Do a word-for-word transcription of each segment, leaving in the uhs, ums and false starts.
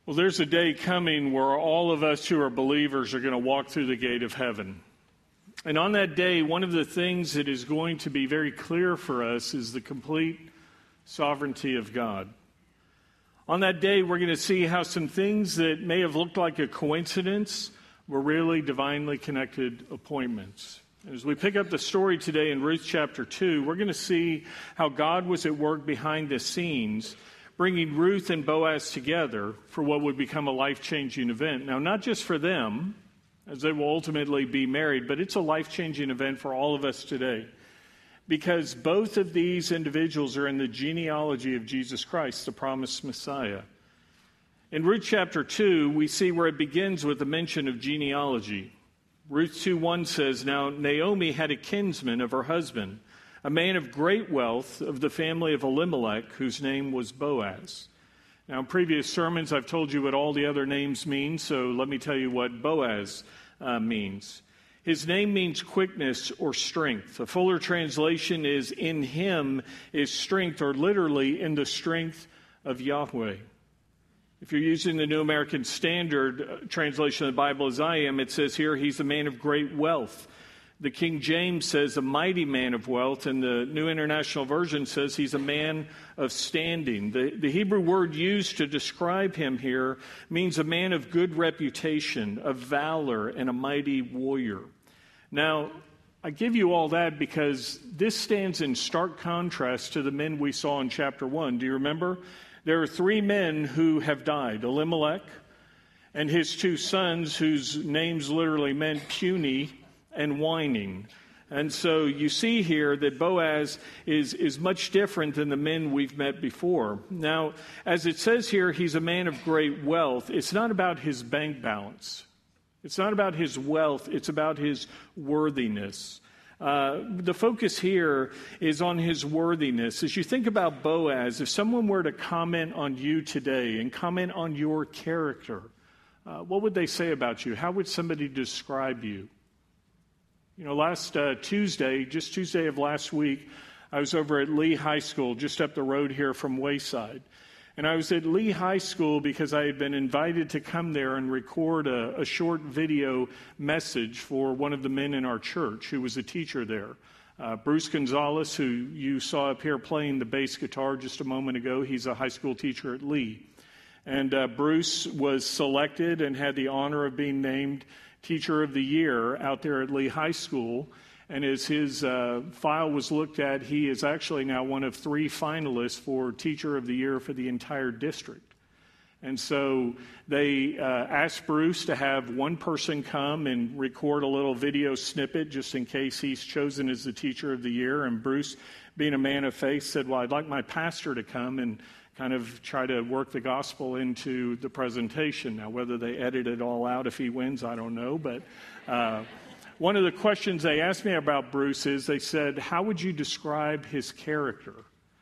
Well, there's a day coming where all of us who are believers are going to walk through the gate of heaven. And on that day, one of the things that is going to be very clear for us is the complete sovereignty of God. On that day, we're going to see how some things that may have looked like a coincidence were really divinely connected appointments. As we pick up the story today in Ruth chapter two, we're going to see how God was at work behind the scenes, bringing Ruth and Boaz together for what would become a life-changing event. Now, not just for them, as they will ultimately be married, but it's a life-changing event for all of us today, because both of these individuals are in the genealogy of Jesus Christ, the promised Messiah. In Ruth chapter two, we see where it begins with the mention of genealogy. Ruth two one says, "Now Naomi had a kinsman of her husband, a man of great wealth of the family of Elimelech, whose name was Boaz." Now, in previous sermons, I've told you what all the other names mean, so let me tell you what Boaz uh, means. His name means quickness or strength. A fuller translation is, "in him is strength," or literally, "in the strength of Yahweh." If you're using the New American Standard translation of the Bible as I am, it says here, "he's a man of great wealth." The King James says, "a mighty man of wealth," and the New International Version says, "he's a man of standing." The, the Hebrew word used to describe him here means a man of good reputation, of valor, and a mighty warrior. Now, I give you all that because this stands in stark contrast to the men we saw in chapter one. Do you remember? There are three men who have died: Elimelech and his two sons, whose names literally meant puny and whining. And so you see here that Boaz is, is much different than the men we've met before. Now, as it says here, he's a man of great wealth. It's not about his bank balance. It's not about his wealth. It's about his worthiness. Uh, the focus here is on his worthiness. As you think about Boaz, if someone were to comment on you today and comment on your character, uh, what would they say about you? How would somebody describe you? You know, last uh, Tuesday, just Tuesday of last week, I was over at Lee High School, just up the road here from Wayside. And I was at Lee High School because I had been invited to come there and record a, a short video message for one of the men in our church who was a teacher there. Uh, Bruce Gonzalez, who you saw up here playing the bass guitar just a moment ago, he's a high school teacher at Lee. And uh, Bruce was selected and had the honor of being named Teacher of the Year out there at Lee High School. And as his uh, file was looked at, he is actually now one of three finalists for Teacher of the Year for the entire district. And so they uh, asked Bruce to have one person come and record a little video snippet just in case he's chosen as the Teacher of the Year. And Bruce, being a man of faith, said, "Well, I'd like my pastor to come and kind of try to work the gospel into the presentation." Now, whether they edit it all out if he wins, I don't know. But uh, one of the questions they asked me about Bruce is, they said, "How would you describe his character?"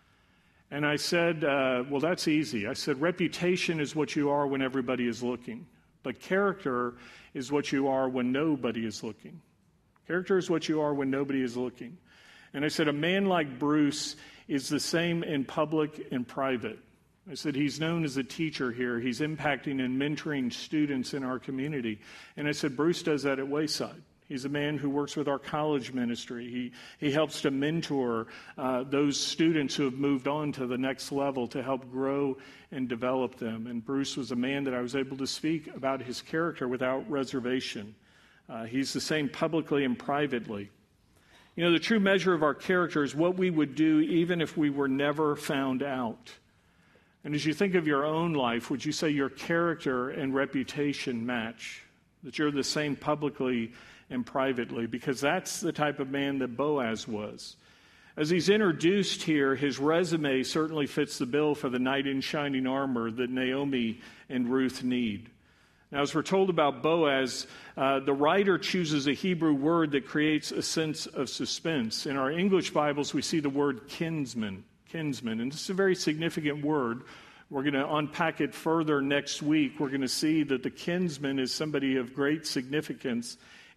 And I said, uh, well, that's easy. I said, reputation is what you are when everybody is looking. But character is what you are when nobody is looking. Character is what you are when nobody is looking. And I said, a man like Bruce is the same in public and private. I said, he's known as a teacher here. He's impacting and mentoring students in our community. And I said, Bruce does that at Wayside. He's a man who works with our college ministry. He he helps to mentor uh, those students who have moved on to the next level to help grow and develop them. And Bruce was a man that I was able to speak about his character without reservation. Uh, he's the same publicly and privately. You know, the true measure of our character is what we would do even if we were never found out. And as you think of your own life, would you say your character and reputation match? That you're the same publicly and privately? Because that's the type of man that Boaz was. As he's introduced here, his resume certainly fits the bill for the knight in shining armor that Naomi and Ruth need. Now, as we're told about Boaz, uh, the writer chooses a Hebrew word that creates a sense of suspense. In our English Bibles, we see the word kinsman, kinsman, and this is a very significant word. We're going to unpack it further next week. We're going to see that the kinsman is somebody of great significance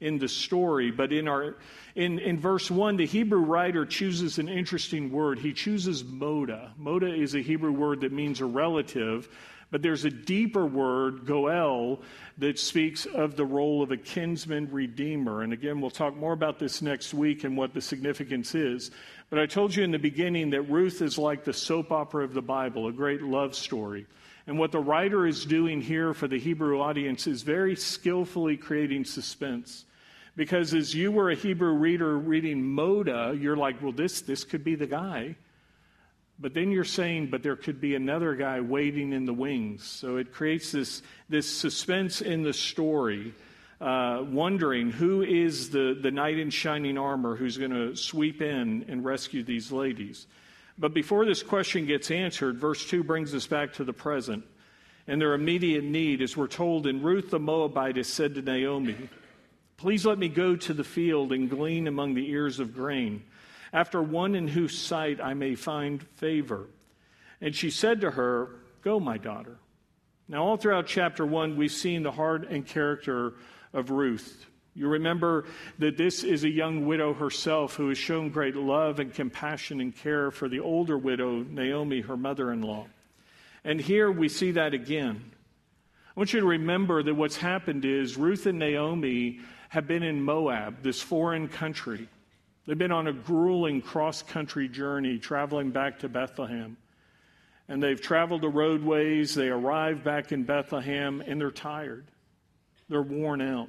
in the story. But in our in, in verse one, the Hebrew writer chooses an interesting word. He chooses moda. Moda is a Hebrew word that means a relative, but there's a deeper word, goel, that speaks of the role of a kinsman redeemer. And again, we'll talk more about this next week and what the significance is. But I told you in the beginning that Ruth is like the soap opera of the Bible, a great love story. And what the writer is doing here for the Hebrew audience is very skillfully creating suspense. Because as you were a Hebrew reader reading Moda, you're like, well, this, this could be the guy. But then you're saying, but there could be another guy waiting in the wings. So it creates this, this suspense in the story, uh, wondering who is the, the knight in shining armor who's going to sweep in and rescue these ladies. But before this question gets answered, verse two brings us back to the present. And their immediate need, as we're told in Ruth the Moabitess said to Naomi, please let me go to the field and glean among the ears of grain, after one in whose sight I may find favor. And she said to her, go, my daughter. Now, all throughout chapter one, we've seen the heart and character of Ruth. You remember that this is a young widow herself who has shown great love and compassion and care for the older widow, Naomi, her mother-in-law. And here we see that again. I want you to remember that what's happened is Ruth and Naomi have been in Moab, this foreign country. They've been on a grueling cross-country journey, traveling back to Bethlehem. And they've traveled the roadways, they arrive back in Bethlehem, and they're tired. They're worn out.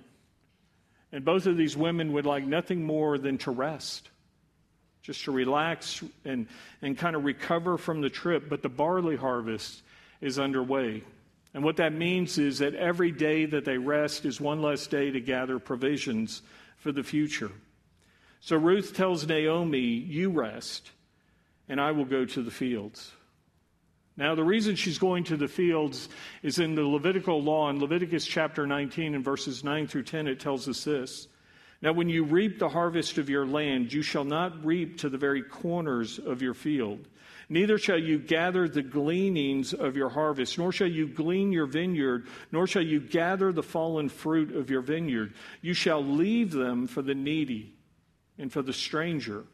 And both of these women would like nothing more than to rest, just to relax and, and kind of recover from the trip. But the barley harvest is underway. And what that means is that every day that they rest is one less day to gather provisions for the future. So Ruth tells Naomi, you rest, and I will go to the fields. Now, the reason she's going to the fields is in the Levitical law. In Leviticus chapter nineteen and verses nine through ten, it tells us this. Now, when you reap the harvest of your land, you shall not reap to the very corners of your field. Neither shall you gather the gleanings of your harvest, nor shall you glean your vineyard, nor shall you gather the fallen fruit of your vineyard. You shall leave them for the needy and for the stranger.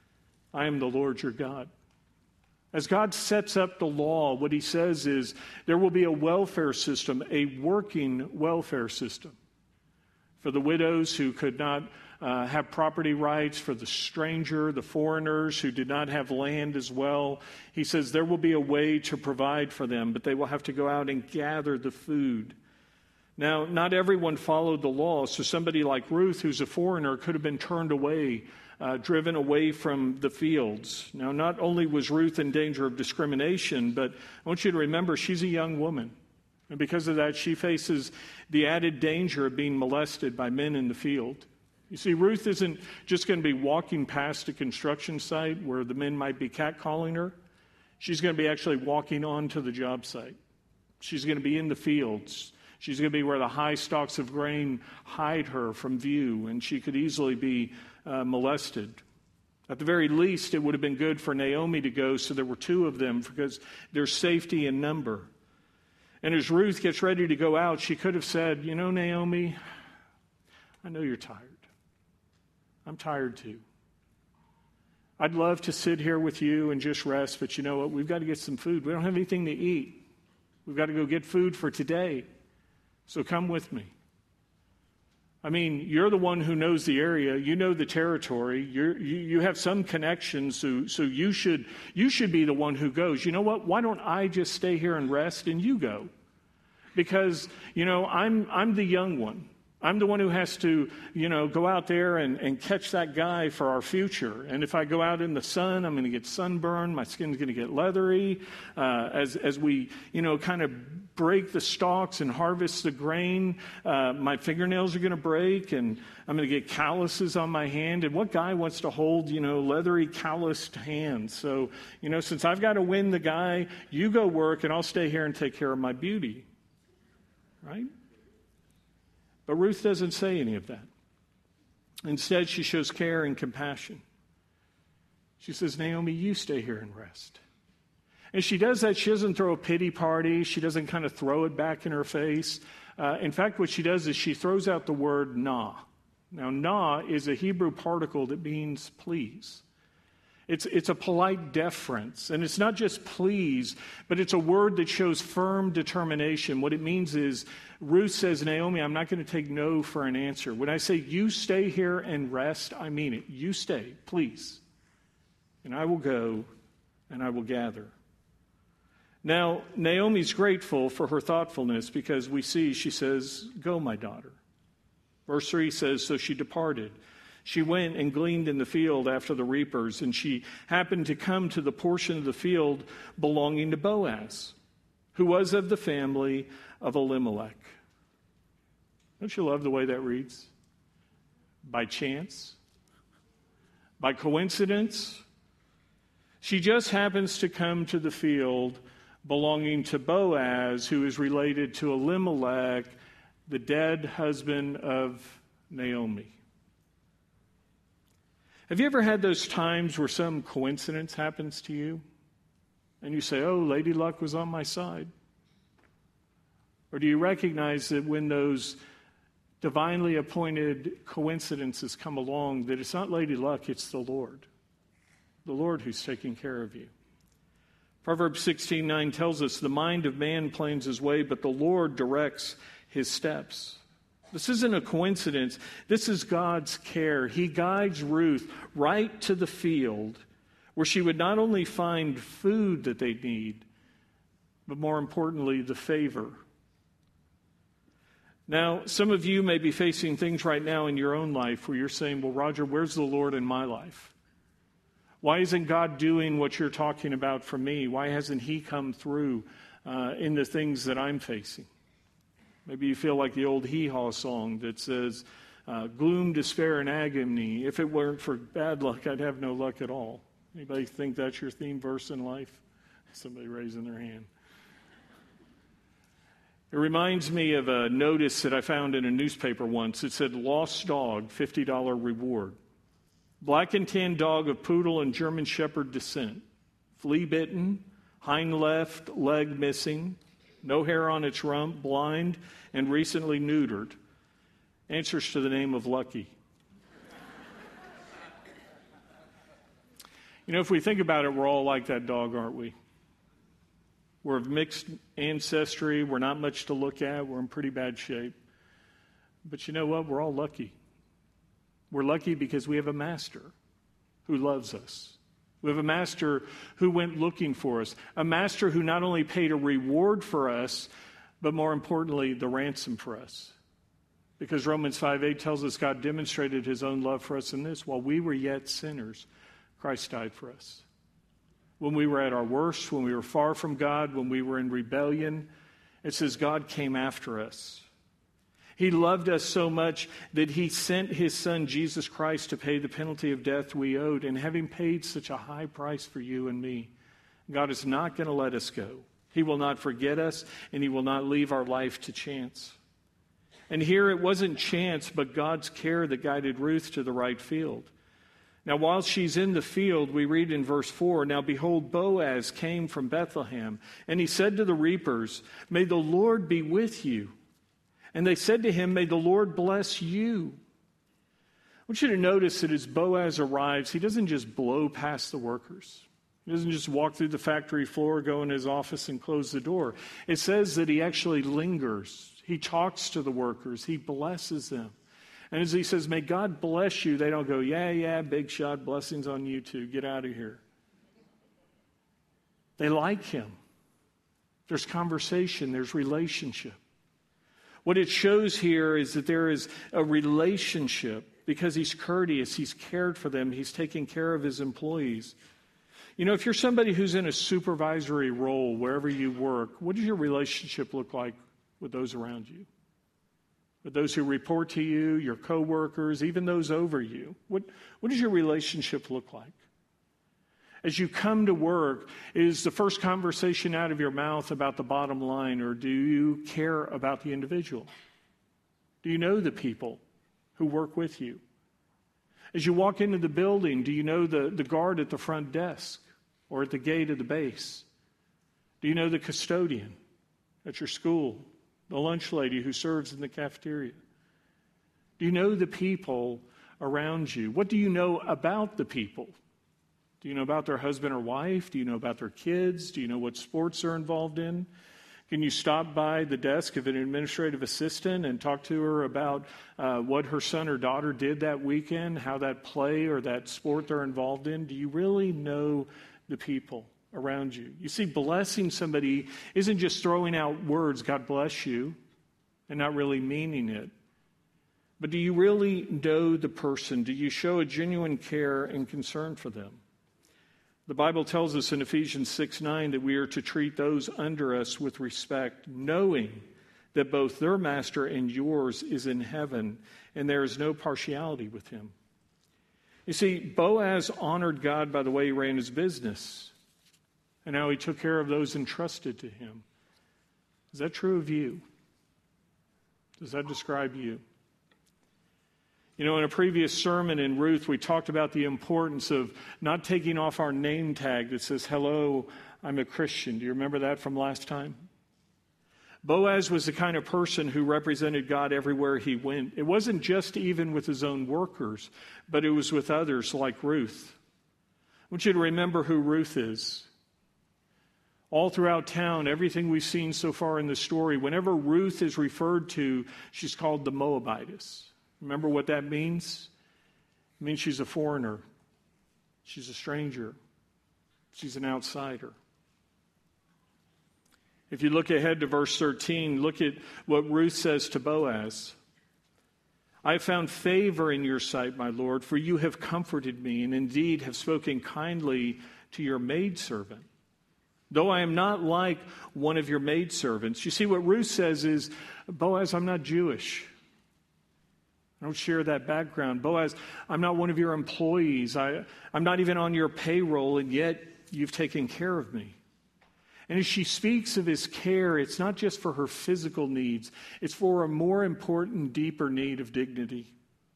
I am the Lord your God. As God sets up the law, what he says is there will be a welfare system, a working welfare system for the widows who could not uh, have property rights, for the stranger, the foreigners who did not have land as well. He says there will be a way to provide for them, but they will have to go out and gather the food. Now, not everyone followed the law, so somebody like Ruth, who's a foreigner, could have been turned away, uh, driven away from the fields. Now, not only was Ruth in danger of discrimination, but I want you to remember she's a young woman. And because of that, she faces the added danger of being molested by men in the field. You see, Ruth isn't just going to be walking past a construction site where the men might be catcalling her. She's going to be actually walking onto the job site. She's going to be in the fields. She's going to be where the high stalks of grain hide her from view, and she could easily be uh, molested. At the very least, it would have been good for Naomi to go, so there were two of them, because there's safety in number. And as Ruth gets ready to go out, she could have said, you know, Naomi, I know you're tired. I'm tired too. I'd love to sit here with you and just rest, but you know what? We've got to get some food. We don't have anything to eat. We've got to go get food for today. So come with me. I mean, you're the one who knows the area. You know the territory. You're, you you have some connections, so, so you should you should be the one who goes. You know what? Why don't I just stay here and rest and you go? Because, you know, I'm I'm the young one. I'm the one who has to, you know, go out there and, and catch that guy for our future. And if I go out in the sun, I'm going to get sunburned. My skin's going to get leathery. Uh, as as we, you know, kind of break the stalks and harvest the grain, uh, my fingernails are going to break, and I'm going to get calluses on my hand. And what guy wants to hold, you know, leathery, calloused hands? So, you know, since I've got to win the guy, you go work, and I'll stay here and take care of my beauty. Right? But Ruth doesn't say any of that. Instead, she shows care and compassion. She says, Naomi, you stay here and rest. And she does that. She doesn't throw a pity party. She doesn't kind of throw it back in her face. Uh, in fact, what she does is she throws out the word nah. Now, na is a Hebrew particle that means please. It's, it's a polite deference, and it's not just please, but it's a word that shows firm determination. What it means is, Ruth says, Naomi, I'm not going to take no for an answer. When I say you stay here and rest, I mean it. You stay, please. And I will go, and I will gather. Now, Naomi's grateful for her thoughtfulness because we see, she says, go, my daughter. Verse three says, so she departed. She went and gleaned in the field after the reapers, and she happened to come to the portion of the field belonging to Boaz, who was of the family of Elimelech. Don't you love the way that reads? By chance? By coincidence? She just happens to come to the field belonging to Boaz, who is related to Elimelech, the dead husband of Naomi. Have you ever had those times where some coincidence happens to you and you say, oh, Lady Luck was on my side? Or do you recognize that when those divinely appointed coincidences come along, that it's not Lady Luck, it's the Lord. The Lord who's taking care of you. Proverbs sixteen nine tells us, the mind of man plans his way, but the Lord directs his steps. This isn't a coincidence. This is God's care. He guides Ruth right to the field where she would not only find food that they need, but more importantly, the favor. Now, some of you may be facing things right now in your own life where you're saying, well, Roger, where's the Lord in my life? Why isn't God doing what you're talking about for me? Why hasn't he come through uh, in the things that I'm facing? Maybe you feel like the old hee-haw song that says, uh, gloom, despair, and agony. If it weren't for bad luck, I'd have no luck at all. Anybody think that's your theme verse in life? Somebody raising their hand. It reminds me of a notice that I found in a newspaper once. It said, lost dog, fifty dollars reward. Black and tan dog of poodle and German shepherd descent. Flea bitten, hind left leg missing, no hair on its rump, blind, and recently neutered. Answers to the name of Lucky. You know, if we think about it, we're all like that dog, aren't we? We're of mixed ancestry. We're not much to look at. We're in pretty bad shape. But you know what? We're all lucky. We're lucky because we have a master who loves us. We have a master who went looking for us. A master who not only paid a reward for us, but more importantly, the ransom for us. Because Romans five eight tells us God demonstrated his own love for us in this. While we were yet sinners, Christ died for us. When we were at our worst, when we were far from God, when we were in rebellion, it says God came after us. He loved us so much that he sent his son, Jesus Christ, to pay the penalty of death we owed. And having paid such a high price for you and me, God is not going to let us go. He will not forget us, and he will not leave our life to chance. And here it wasn't chance, but God's care that guided Ruth to the right field. Now, while she's in the field, we read in verse four, now behold, Boaz came from Bethlehem, and he said to the reapers, may the Lord be with you. And they said to him, may the Lord bless you. I want you to notice that as Boaz arrives, he doesn't just blow past the workers. He doesn't just walk through the factory floor, go in his office, and close the door. It says that he actually lingers. He talks to the workers. He blesses them. And as he says, may God bless you, they don't go, yeah, yeah, big shot, blessings on you too. Get out of here. They like him. There's conversation. There's relationship. What it shows here is that there is a relationship because he's courteous, he's cared for them, he's taking care of his employees. You know, if you're somebody who's in a supervisory role wherever you work, what does your relationship look like with those around you? With those who report to you, your coworkers, even those over you? What, what does your relationship look like? As you come to work, is the first conversation out of your mouth about the bottom line, or do you care about the individual? Do you know the people who work with you? As you walk into the building, do you know the, the guard at the front desk or at the gate of the base? Do you know the custodian at your school, the lunch lady who serves in the cafeteria? Do you know the people around you? What do you know about the people? Do you know about their husband or wife? Do you know about their kids? Do you know what sports they're involved in? Can you stop by the desk of an administrative assistant and talk to her about uh, what her son or daughter did that weekend, how that play or that sport they're involved in? Do you really know the people around you? You see, blessing somebody isn't just throwing out words, God bless you, and not really meaning it. But do you really know the person? Do you show a genuine care and concern for them? The Bible tells us in Ephesians six nine that we are to treat those under us with respect, knowing that both their master and yours is in heaven, and there is no partiality with him. You see, Boaz honored God by the way he ran his business, and how he took care of those entrusted to him. Is that true of you? Does that describe you? You know, in a previous sermon in Ruth, we talked about the importance of not taking off our name tag that says, hello, I'm a Christian. Do you remember that from last time? Boaz was the kind of person who represented God everywhere he went. It wasn't just even with his own workers, but it was with others like Ruth. I want you to remember who Ruth is. All throughout town, everything we've seen so far in the story, whenever Ruth is referred to, she's called the Moabitess. Remember what that means? It means she's a foreigner. She's a stranger. She's an outsider. If you look ahead to verse thirteen, look at what Ruth says to Boaz. I have found favor in your sight, my Lord, for you have comforted me and indeed have spoken kindly to your maidservant. Though I am not like one of your maidservants. You see, what Ruth says is, Boaz, I'm not Jewish. I don't share that background. Boaz, I'm not one of your employees. I, I'm not even on your payroll, and yet you've taken care of me. And as she speaks of his care, it's not just for her physical needs. It's for a more important, deeper need of dignity.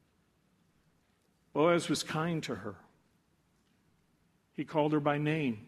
Boaz was kind to her. He called her by name.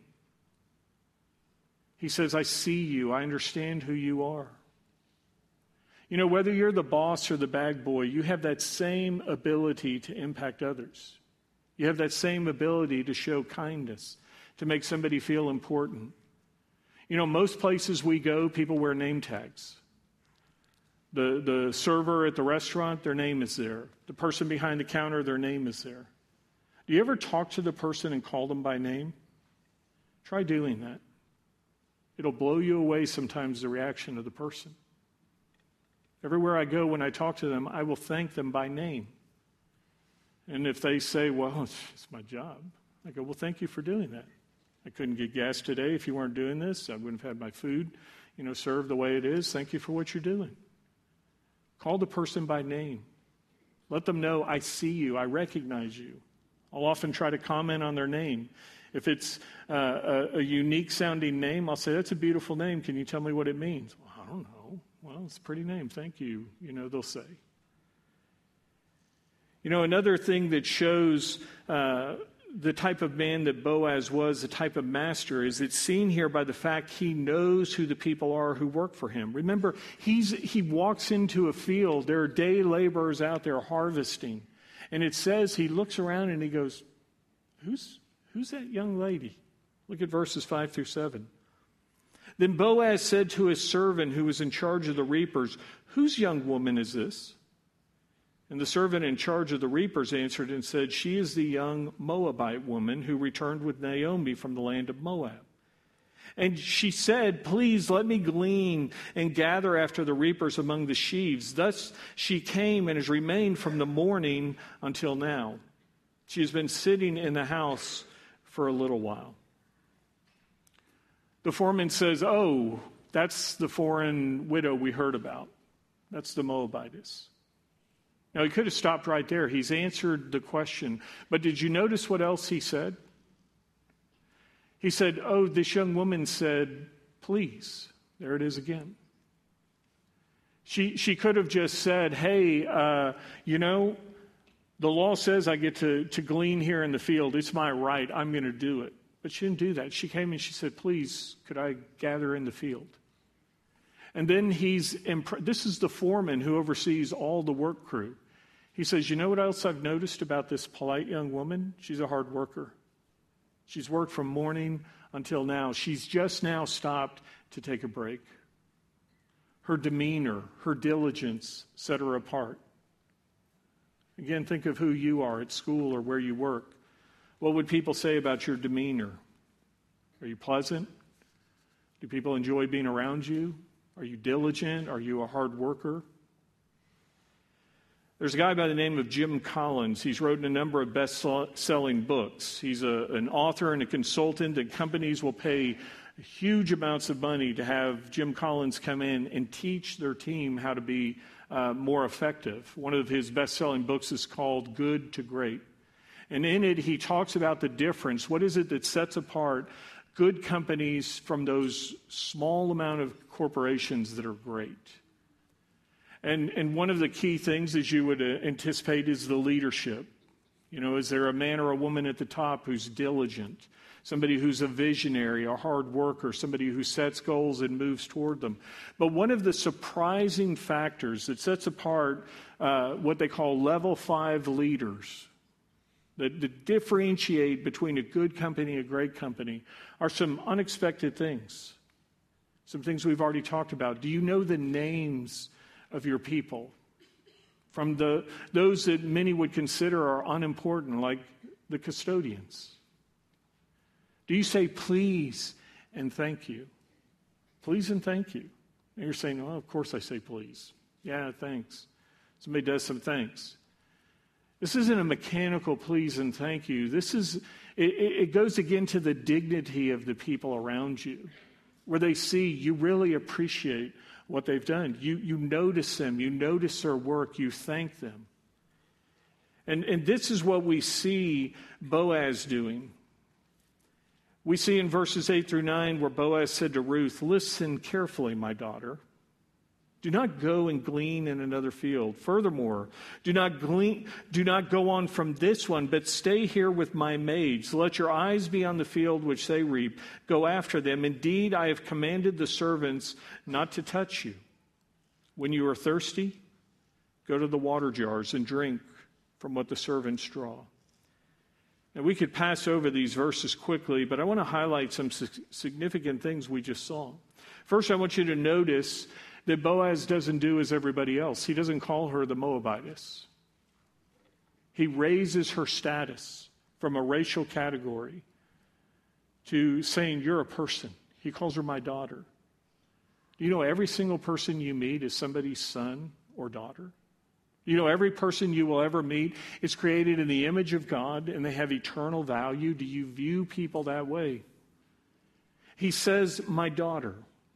He says, I see you. I understand who you are. You know, whether you're the boss or the bag boy, you have that same ability to impact others. You have that same ability to show kindness, to make somebody feel important. You know, most places we go, people wear name tags. The, the server at the restaurant, their name is there. The person behind the counter, their name is there. Do you ever talk to the person and call them by name? Try doing that. It'll blow you away sometimes, the reaction of the person. Everywhere I go, when I talk to them, I will thank them by name. And if they say, well, it's, it's my job, I go, well, thank you for doing that. I couldn't get gas today if you weren't doing this. I wouldn't have had my food, you know, served the way it is. Thank you for what you're doing. Call the person by name. Let them know, I see you, I recognize you. I'll often try to comment on their name. If it's uh, a, a unique sounding name, I'll say, that's a beautiful name. Can you tell me what it means? Well, I don't know. Well, it's a pretty name. Thank you. You know, they'll say. You know, another thing that shows uh, the type of man that Boaz was, the type of master, is it's seen here by the fact he knows who the people are who work for him. Remember, he's he walks into a field. There are day laborers out there harvesting. And it says he looks around and he goes, who's, who's that young lady? Look at verses five through seven. Then Boaz said to his servant who was in charge of the reapers, whose young woman is this? And the servant in charge of the reapers answered and said, she is the young Moabite woman who returned with Naomi from the land of Moab. And she said, please let me glean and gather after the reapers among the sheaves. Thus she came and has remained from the morning until now. She has been sitting in the house for a little while. The foreman says, oh, that's the foreign widow we heard about. That's the Moabitess. Now, he could have stopped right there. He's answered the question. But did you notice what else he said? He said, oh, this young woman said, please. There it is again. She, she could have just said, hey, uh, you know, the law says I get to, to glean here in the field. It's my right. I'm going to do it. But she didn't do that. She came and she said, please, could I gather in the field? And then he's, imp- this is the foreman who oversees all the work crew. He says, you know what else I've noticed about this polite young woman? She's a hard worker. She's worked from morning until now. She's just now stopped to take a break. Her demeanor, her diligence set her apart. Again, think of who you are at school or where you work. What would people say about your demeanor? Are you pleasant? Do people enjoy being around you? Are you diligent? Are you a hard worker? There's a guy by the name of Jim Collins. He's written a number of best-selling books. He's a, an author and a consultant, and companies will pay huge amounts of money to have Jim Collins come in and teach their team how to be uh, more effective. One of his best-selling books is called Good to Great. And in it, he talks about the difference. What is it that sets apart good companies from those small amount of corporations that are great? And, and one of the key things, as you would uh, anticipate, is the leadership. You know, is there a man or a woman at the top who's diligent? Somebody who's a visionary, a hard worker, somebody who sets goals and moves toward them. But one of the surprising factors that sets apart uh, what they call level five leaders, that, that differentiate between a good company and a great company, are some unexpected things. Some things we've already talked about. Do you know the names of your people? From the those that many would consider are unimportant, like the custodians. Do you say please and thank you? Please and thank you. And you're saying, oh, of course I say please. Yeah, thanks. Somebody does some thanks. This isn't a mechanical please and thank you. This is, it, it goes again to the dignity of the people around you, where they see you really appreciate what they've done. You, you notice them. You notice their work. You thank them. And, and this is what we see Boaz doing. We see in verses eight through nine where Boaz said to Ruth, listen carefully, my daughter. Do not go and glean in another field. Furthermore, do not glean, do not go on from this one, but stay here with my maids. Let your eyes be on the field which they reap. Go after them. Indeed, I have commanded the servants not to touch you. When you are thirsty, go to the water jars and drink from what the servants draw. Now, we could pass over these verses quickly, but I want to highlight some significant things we just saw. First, I want you to notice that Boaz doesn't do as everybody else. He doesn't call her the Moabitess. He raises her status from a racial category to saying, you're a person. He calls her my daughter. You know, every single person you meet is somebody's son or daughter. You know, every person you will ever meet is created in the image of God, and they have eternal value. Do you view people that way? He says, my daughter.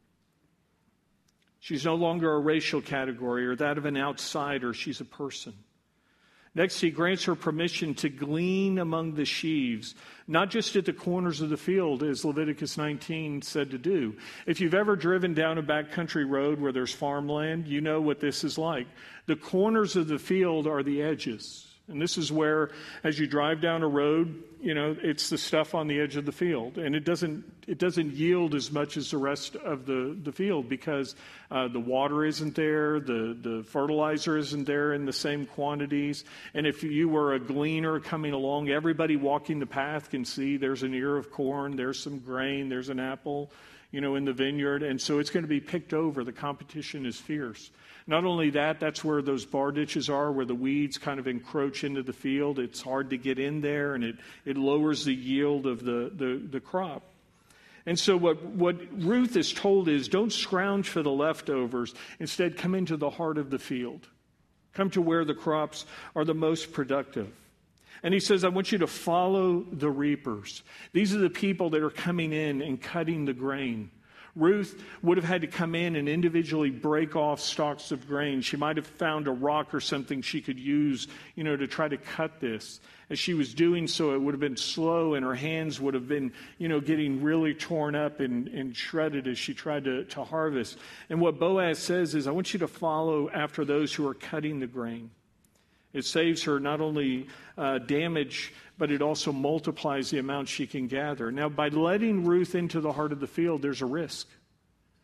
She's no longer a racial category or that of an outsider. She's a person. Next, he grants her permission to glean among the sheaves, not just at the corners of the field, as Leviticus nineteen said to do. If you've ever driven down a backcountry road where there's farmland, you know what this is like. The corners of the field are the edges. And this is where, as you drive down a road, you know, it's the stuff on the edge of the field. And it doesn't it doesn't yield as much as the rest of the, the field because uh, the water isn't there, the, the fertilizer isn't there in the same quantities. And if you were a gleaner coming along, everybody walking the path can see there's an ear of corn, there's some grain, there's an apple, you know, in the vineyard. And so it's going to be picked over. The competition is fierce. Not only that, that's where those bar ditches are, where the weeds kind of encroach into the field. It's hard to get in there, and it, it lowers the yield of the, the, the crop. And so what, what Ruth is told is, don't scrounge for the leftovers. Instead, come into the heart of the field. Come to where the crops are the most productive. And he says, I want you to follow the reapers. These are the people that are coming in and cutting the grain. Ruth would have had to come in and individually break off stalks of grain. She might have found a rock or something she could use, you know, to try to cut this. As she was doing so, it would have been slow, and her hands would have been, you know, getting really torn up and, and shredded as she tried to, to harvest. And what Boaz says is, I want you to follow after those who are cutting the grain. It saves her not only uh, damage, but it also multiplies the amount she can gather. Now, by letting Ruth into the heart of the field, there's a risk.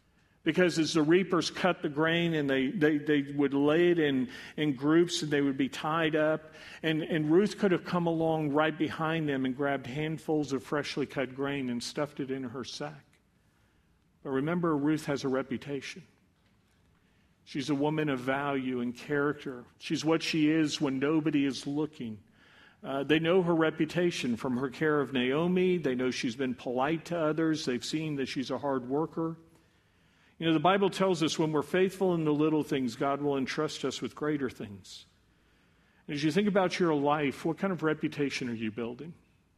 Because as the reapers cut the grain and they, they, they would lay it in, in groups and they would be tied up. And, and Ruth could have come along right behind them and grabbed handfuls of freshly cut grain and stuffed it in her sack. But remember, Ruth has a reputation. She's a woman of value and character. She's what she is when nobody is looking. Uh, they know her reputation from her care of Naomi. They know she's been polite to others. They've seen that she's a hard worker. You know, the Bible tells us when we're faithful in the little things, God will entrust us with greater things. And as you think about your life, what kind of reputation are you building?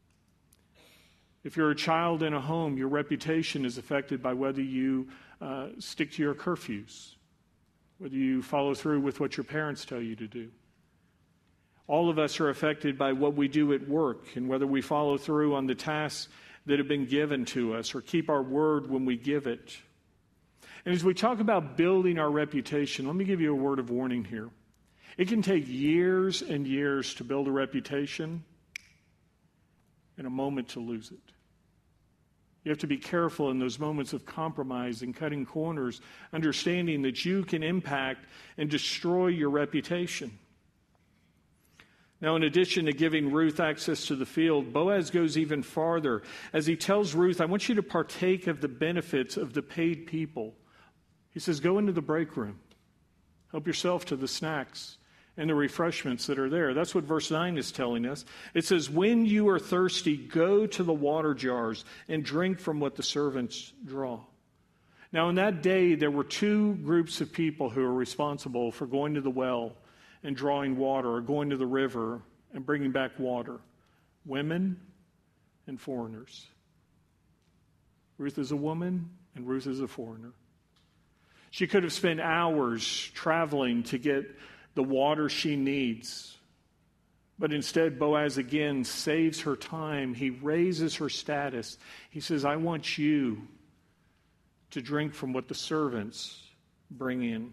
If you're a child in a home, your reputation is affected by whether you uh, stick to your curfews, whether you follow through with what your parents tell you to do. All of us are affected by what we do at work and whether we follow through on the tasks that have been given to us or keep our word when we give it. And as we talk about building our reputation, let me give you a word of warning here. It can take years and years to build a reputation and a moment to lose it. You have to be careful in those moments of compromise and cutting corners, understanding that you can impact and destroy your reputation. Now, in addition to giving Ruth access to the field, Boaz goes even farther as he tells Ruth, I want you to partake of the benefits of the paid people. He says, go into the break room. Help yourself to the snacks and the refreshments that are there. That's what verse nine is telling us. It says, when you are thirsty, go to the water jars and drink from what the servants draw. Now, in that day, there were two groups of people who were responsible for going to the well and drawing water, or going to the river and bringing back water. Women and foreigners. Ruth is a woman and Ruth is a foreigner. She could have spent hours traveling to get the water she needs. But instead, Boaz again saves her time. He raises her status. He says, I want you to drink from what the servants bring in.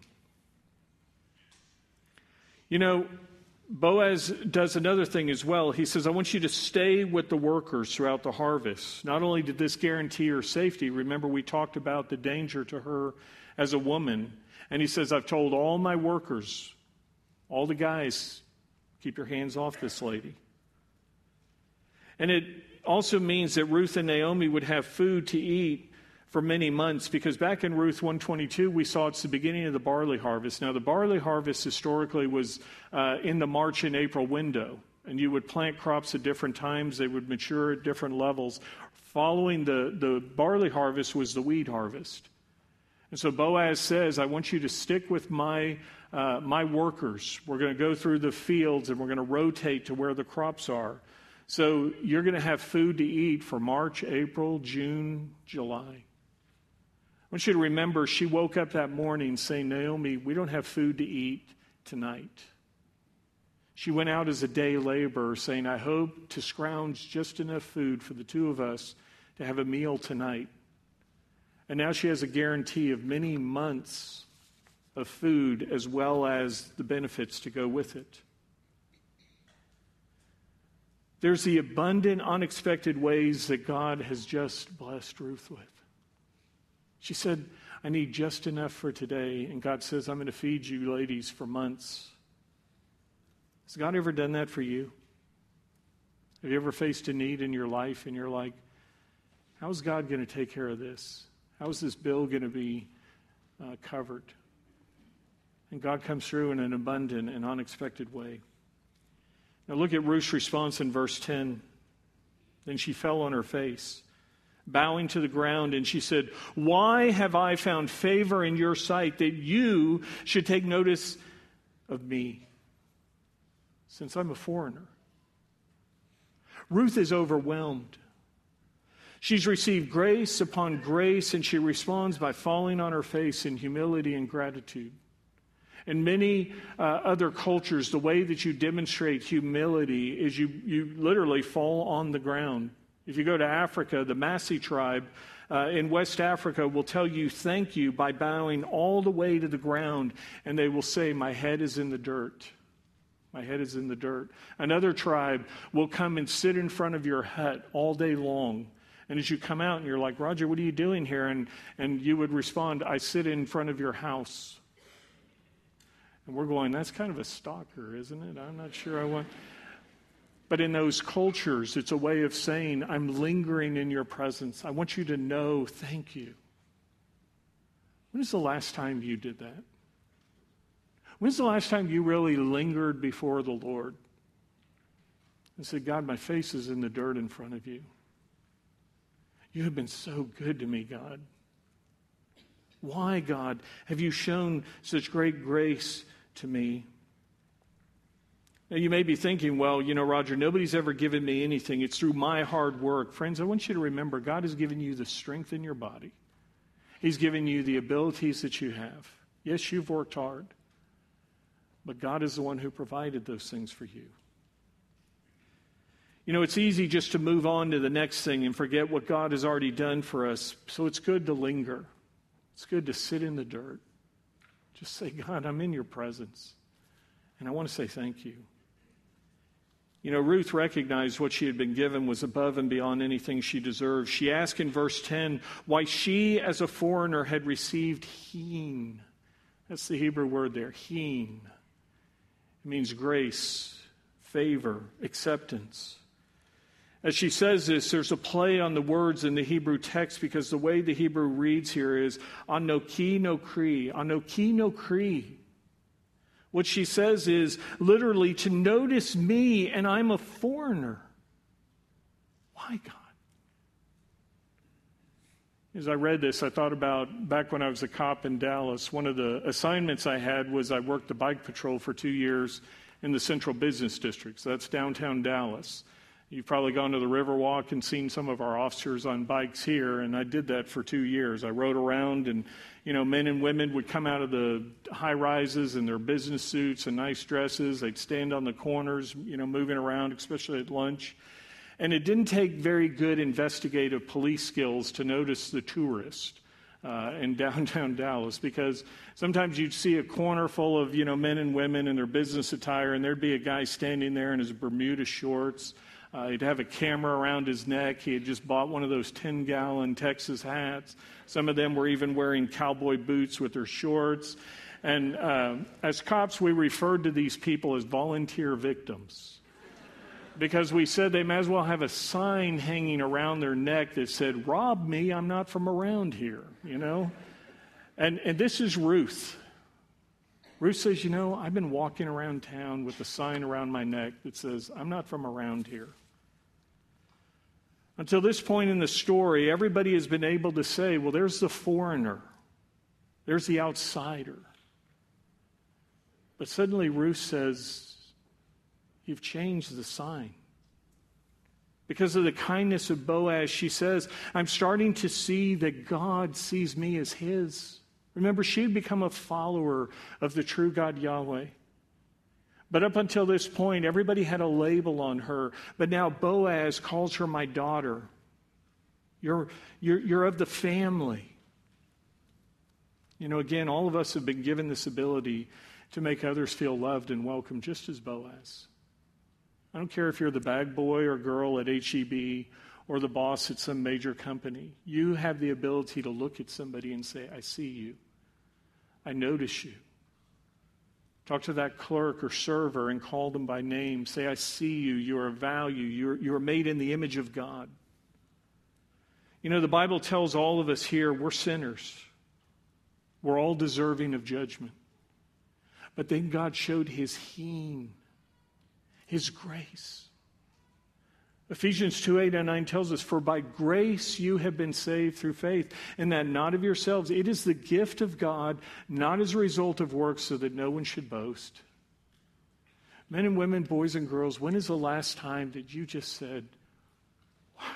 You know, Boaz does another thing as well. He says, I want you to stay with the workers throughout the harvest. Not only did this guarantee her safety, remember we talked about the danger to her as a woman. And he says, I've told all my workers, all the guys, keep your hands off this lady. And it also means that Ruth and Naomi would have food to eat for many months, because back in Ruth one twenty-two, we saw it's the beginning of the barley harvest. Now, the barley harvest historically was uh, in the March and April window, and you would plant crops at different times. They would mature at different levels. Following the, the barley harvest was the wheat harvest. And so Boaz says, I want you to stick with my, uh, my workers. We're going to go through the fields, and we're going to rotate to where the crops are. So you're going to have food to eat for March, April, June, July. I want you to remember, she woke up that morning saying, Naomi, we don't have food to eat tonight. She went out as a day laborer saying, I hope to scrounge just enough food for the two of us to have a meal tonight. And now she has a guarantee of many months of food as well as the benefits to go with it. There's the abundant, unexpected ways that God has just blessed Ruth with. She said, I need just enough for today. And God says, I'm going to feed you ladies for months. Has God ever done that for you? Have you ever faced a need in your life and you're like, how is God going to take care of this? How is this bill going to be uh, covered? And God comes through in an abundant and unexpected way. Now look at Ruth's response in verse ten. Then she fell on her face, bowing to the ground, and she said, why have I found favor in your sight that you should take notice of me, since I'm a foreigner? Ruth is overwhelmed. She's received grace upon grace, and she responds by falling on her face in humility and gratitude. In many uh, other cultures, the way that you demonstrate humility is you, you literally fall on the ground. If you go to Africa, the Maasai tribe uh, in West Africa will tell you thank you by bowing all the way to the ground, and they will say, my head is in the dirt. My head is in the dirt. Another tribe will come and sit in front of your hut all day long, And as you come out and you're like, Roger, what are you doing here? And, and you would respond, I sit in front of your house. And we're going, that's kind of a stalker, isn't it? I'm not sure I want... But in those cultures, it's a way of saying, I'm lingering in your presence. I want you to know, thank you. When is the last time you did that? When's the last time you really lingered before the Lord and said, God, my face is in the dirt in front of you. You have been so good to me, God. Why, God, have you shown such great grace to me? Now, you may be thinking, well, you know, Roger, nobody's ever given me anything. It's through my hard work. Friends, I want you to remember, God has given you the strength in your body. He's given you the abilities that you have. Yes, you've worked hard, but God is the one who provided those things for you. You know, it's easy just to move on to the next thing and forget what God has already done for us. So it's good to linger. It's good to sit in the dirt. Just say, God, I'm in your presence, and I want to say thank you. You know, Ruth recognized what she had been given was above and beyond anything she deserved. She asked in verse ten why she, as a foreigner, had received heen. That's the Hebrew word there, heen. It means grace, favor, acceptance. As she says this, there's a play on the words in the Hebrew text because the way the Hebrew reads here is anoki no kri, anoki no kri. What she says is literally to notice me and I'm a foreigner. Why, God? As I read this, I thought about back when I was a cop in Dallas, one of the assignments I had was I worked the bike patrol for two years in the Central Business District. So that's downtown Dallas. You've probably gone to the Riverwalk and seen some of our officers on bikes here, and I did that for two years. I rode around, and, you know, men and women would come out of the high-rises in their business suits and nice dresses. They'd stand on the corners, you know, moving around, especially at lunch. And it didn't take very good investigative police skills to notice the tourist uh, in downtown Dallas, because sometimes you'd see a corner full of, you know, men and women in their business attire, and there'd be a guy standing there in his Bermuda shorts. Uh, he'd have a camera around his neck. He had just bought one of those ten-gallon Texas hats. Some of them were even wearing cowboy boots with their shorts. And uh, as cops, we referred to these people as volunteer victims because we said they might as well have a sign hanging around their neck that said, "Rob me, I'm not from around here," you know? And, and this is Ruth. Ruth says, you know, I've been walking around town with a sign around my neck that says, I'm not from around here. Until this point in the story, everybody has been able to say, well, there's the foreigner. There's the outsider. But suddenly Ruth says, you've changed the sign. Because of the kindness of Boaz, she says, I'm starting to see that God sees me as his. Remember, she had become a follower of the true God Yahweh. But up until this point, everybody had a label on her. But now Boaz calls her my daughter. You're, you're, you're of the family. You know, again, all of us have been given this ability to make others feel loved and welcome, just as Boaz. I don't care if you're the bag boy or girl at H E B or the boss at some major company. You have the ability to look at somebody and say, I see you. I notice you. Talk to that clerk or server and call them by name. Say, I see you. You're of value. You're, you're made in the image of God. You know, the Bible tells all of us here we're sinners. We're all deserving of judgment. But then God showed his heen, his grace. Ephesians two, eight and nine tells us, for by grace you have been saved through faith, and that not of yourselves. It is the gift of God, not as a result of works, so that no one should boast. Men and women, boys and girls, when is the last time that you just said, wow,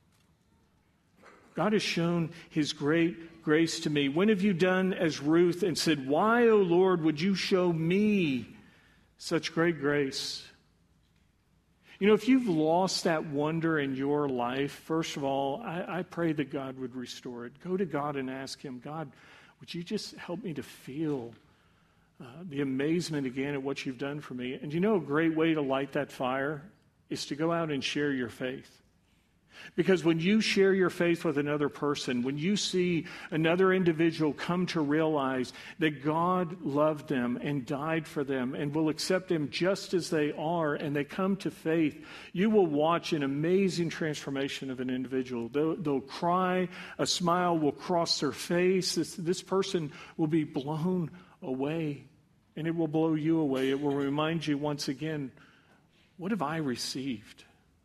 God has shown his great grace to me? When have you done as Ruth and said, why, O Lord, would you show me such great grace? You know, if you've lost that wonder in your life, first of all, I, I pray that God would restore it. Go to God and ask him, God, would you just help me to feel uh, the amazement again at what you've done for me? And you know, a great way to light that fire is to go out and share your faith. Because when you share your faith with another person, when you see another individual come to realize that God loved them and died for them and will accept them just as they are, and they come to faith, you will watch an amazing transformation of an individual. They'll, they'll cry, a smile will cross their face. This, this person will be blown away, and it will blow you away. It will remind you once again, what have I received?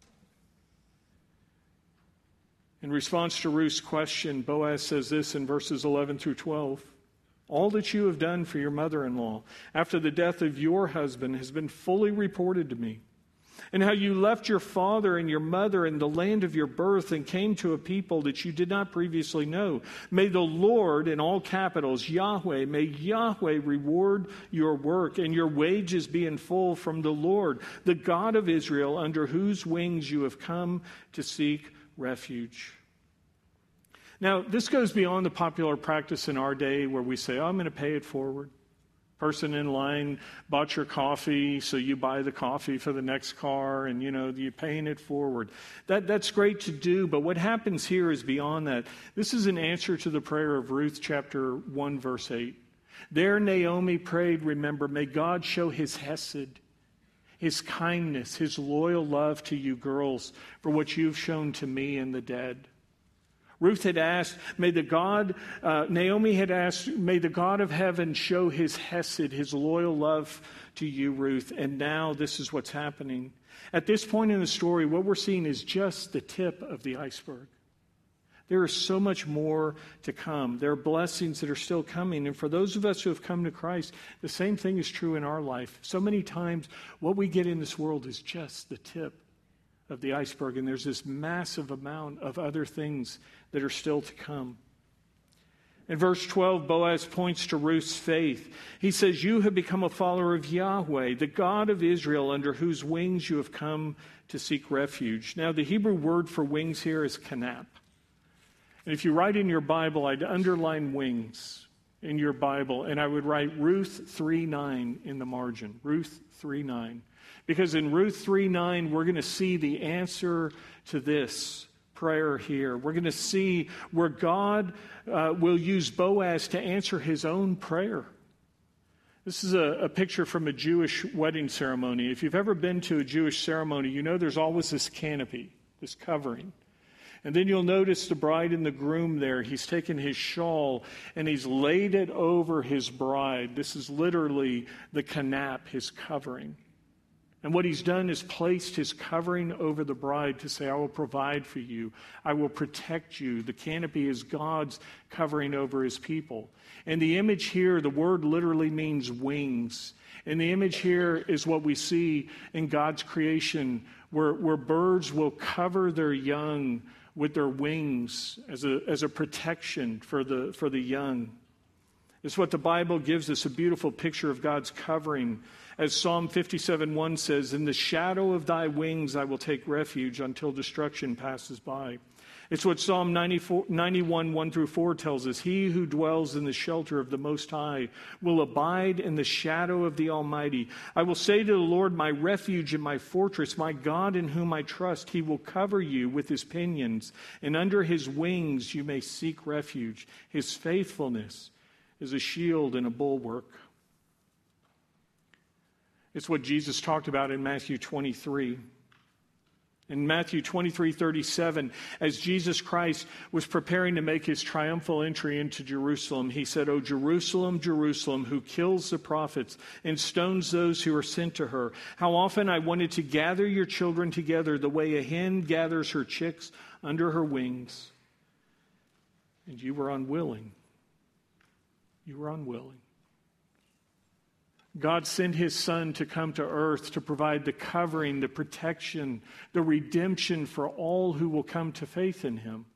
In response to Ruth's question, Boaz says this in verses eleven through twelve. All that you have done for your mother-in-law after the death of your husband has been fully reported to me. And how you left your father and your mother in the land of your birth and came to a people that you did not previously know. May the Lord, in all capitals, Yahweh, may Yahweh reward your work and your wages be in full from the Lord, the God of Israel, under whose wings you have come to seek refuge. Now, this goes beyond the popular practice in our day where we say, oh, I'm going to pay it forward. Person in line bought your coffee, so you buy the coffee for the next car, and, you know, you're paying it forward. That, that's great to do, but what happens here is beyond that. This is an answer to the prayer of Ruth chapter one, verse eight. There Naomi prayed, remember, may God show his hesed, his kindness, his loyal love to you girls for what you've shown to me and the dead. Ruth had asked, may the God, uh, Naomi had asked, may the God of heaven show his hesed, his loyal love to you, Ruth. And now this is what's happening. At this point in the story, what we're seeing is just the tip of the iceberg. There is so much more to come. There are blessings that are still coming. And for those of us who have come to Christ, the same thing is true in our life. So many times, what we get in this world is just the tip of the iceberg. And there's this massive amount of other things that are still to come. In verse twelve, Boaz points to Ruth's faith. He says, you have become a follower of Yahweh, the God of Israel, under whose wings you have come to seek refuge. Now, the Hebrew word for wings here is kanap. And if you write in your Bible, I'd underline wings in your Bible, and I would write Ruth three nine in the margin. Ruth three nine. Because in Ruth three nine, we're going to see the answer to this prayer here. We're going to see where God uh, will use Boaz to answer his own prayer. This is a, a picture from a Jewish wedding ceremony. If you've ever been to a Jewish ceremony, you know there's always this canopy, this covering. And then you'll notice the bride and the groom there. He's taken his shawl and he's laid it over his bride. This is literally the kanap, his covering. And what he's done is placed his covering over the bride to say, I will provide for you. I will protect you. The canopy is God's covering over his people. And the image here, the word literally means wings. And the image here is what we see in God's creation, where, where birds will cover their young with their wings as a, as a protection for the, for the young. It's what the Bible gives us, a beautiful picture of God's covering. As Psalm fifty-seven one says, in the shadow of thy wings I will take refuge until destruction passes by. It's what Psalm ninety-four, ninety-one, one through four tells us. He who dwells in the shelter of the Most High will abide in the shadow of the Almighty. I will say to the Lord, my refuge and my fortress, my God in whom I trust. He will cover you with his pinions, and under his wings you may seek refuge. His faithfulness is a shield and a bulwark. It's what Jesus talked about in Matthew twenty-three. In Matthew twenty-three thirty-seven, as Jesus Christ was preparing to make his triumphal entry into Jerusalem, he said, O Jerusalem, Jerusalem, who kills the prophets and stones those who are sent to her. How often I wanted to gather your children together the way a hen gathers her chicks under her wings. And you were unwilling. You were unwilling. God sent his Son to come to earth to provide the covering, the protection, the redemption for all who will come to faith in him.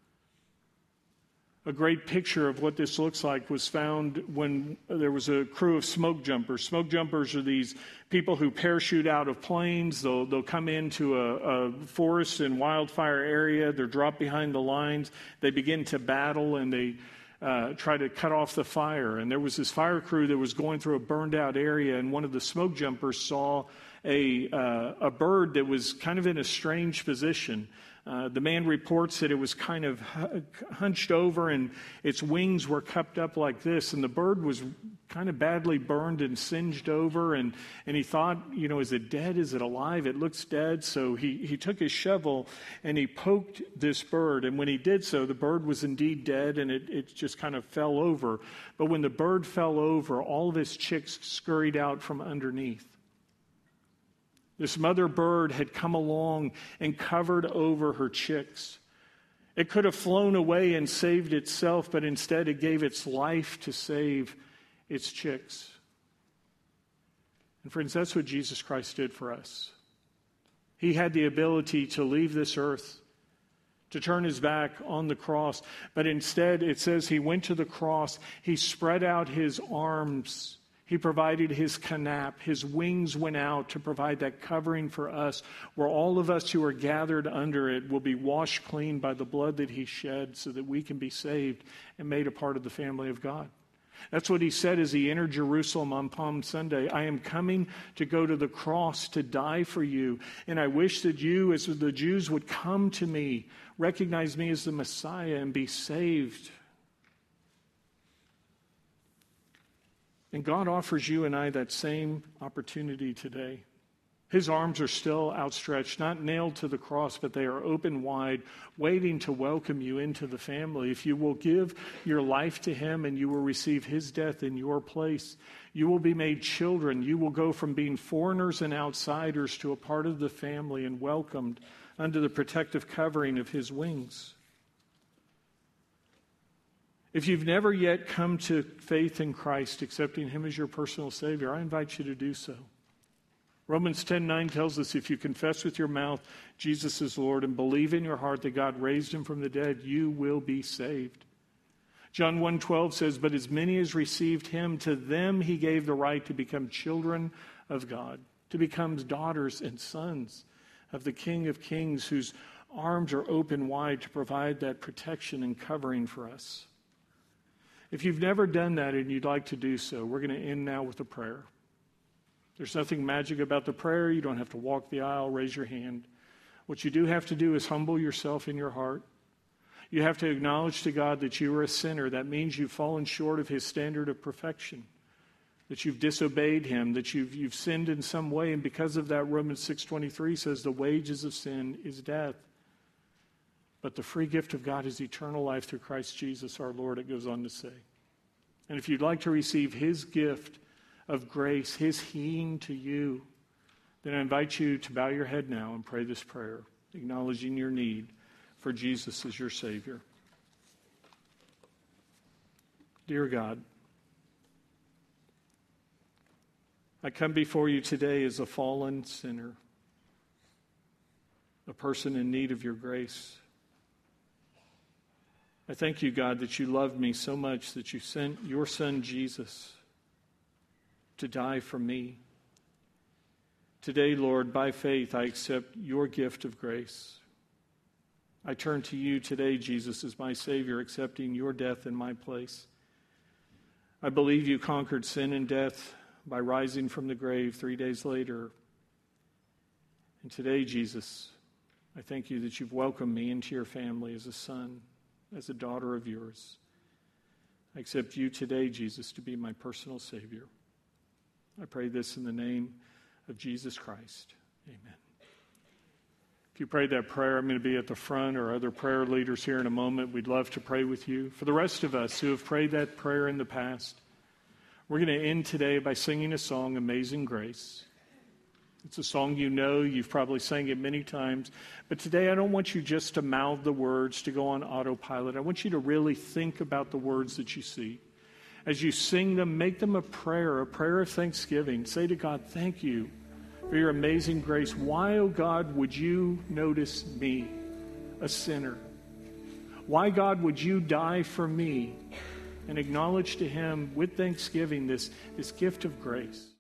A great picture of what this looks like was found when there was a crew of smoke jumpers. Smoke jumpers are these people who parachute out of planes. They'll, they'll come into a, a forest and wildfire area. They're dropped behind the lines. They begin to battle, and they Uh, try to cut off the fire. And there was this fire crew that was going through a burned out area, and one of the smoke jumpers saw a uh, a bird that was kind of in a strange position. Uh, the man reports that it was kind of hunched over and its wings were cupped up like this, and the bird was kind of badly burned and singed over, and, and he thought, you know, is it dead? Is it alive? It looks dead. So he, he took his shovel and he poked this bird, and when he did so, the bird was indeed dead, and it, it just kind of fell over. But when the bird fell over, all of his chicks scurried out from underneath. This mother bird had come along and covered over her chicks. It could have flown away and saved itself, but instead it gave its life to save its chicks. And friends, that's what Jesus Christ did for us. He had the ability to leave this earth, to turn his back on the cross, but instead it says he went to the cross, he spread out his arms, he provided his kanap, his wings went out to provide that covering for us, where all of us who are gathered under it will be washed clean by the blood that he shed so that we can be saved and made a part of the family of God. That's what he said as he entered Jerusalem on Palm Sunday. I am coming to go to the cross to die for you, and I wish that you, as the Jews, would come to me, recognize me as the Messiah, and be saved. And God offers you and I that same opportunity today. His arms are still outstretched, not nailed to the cross, but they are open wide, waiting to welcome you into the family. If you will give your life to him and you will receive his death in your place, you will be made children. You will go from being foreigners and outsiders to a part of the family and welcomed under the protective covering of his wings. If you've never yet come to faith in Christ, accepting him as your personal Savior, I invite you to do so. Romans ten nine tells us if you confess with your mouth Jesus is Lord and believe in your heart that God raised him from the dead, you will be saved. John one twelve says, but as many as received him, to them he gave the right to become children of God, to become daughters and sons of the King of Kings, whose arms are open wide to provide that protection and covering for us. If you've never done that and you'd like to do so, we're going to end now with a prayer. There's nothing magic about the prayer. You don't have to walk the aisle, raise your hand. What you do have to do is humble yourself in your heart. You have to acknowledge to God that you are a sinner. That means you've fallen short of his standard of perfection, that you've disobeyed him, that you've, you've sinned in some way. And because of that, Romans six twenty-three says the wages of sin is death. But the free gift of God is eternal life through Christ Jesus our Lord, it goes on to say. And if you'd like to receive his gift of grace, his healing to you, then I invite you to bow your head now and pray this prayer, acknowledging your need for Jesus as your Savior. Dear God, I come before you today as a fallen sinner, a person in need of your grace. I thank you, God, that you loved me so much that you sent your son Jesus to die for me. Today, Lord, by faith, I accept your gift of grace. I turn to you today, Jesus, as my Savior, accepting your death in my place. I believe you conquered sin and death by rising from the grave three days later. And today, Jesus, I thank you that you've welcomed me into your family as a son, as a daughter of yours. I accept you today, Jesus, to be my personal Savior. I pray this in the name of Jesus Christ. Amen. If you prayed that prayer, I'm going to be at the front, or other prayer leaders here in a moment. We'd love to pray with you. For the rest of us who have prayed that prayer in the past, we're going to end today by singing a song, Amazing Grace. It's a song you know. You've probably sang it many times. But today I don't want you just to mouth the words, to go on autopilot. I want you to really think about the words that you see. As you sing them, make them a prayer, a prayer of thanksgiving. Say to God, thank you for your amazing grace. Why, oh God, would you notice me, a sinner? Why, God, would you die for me? And acknowledge to him with thanksgiving this, this gift of grace.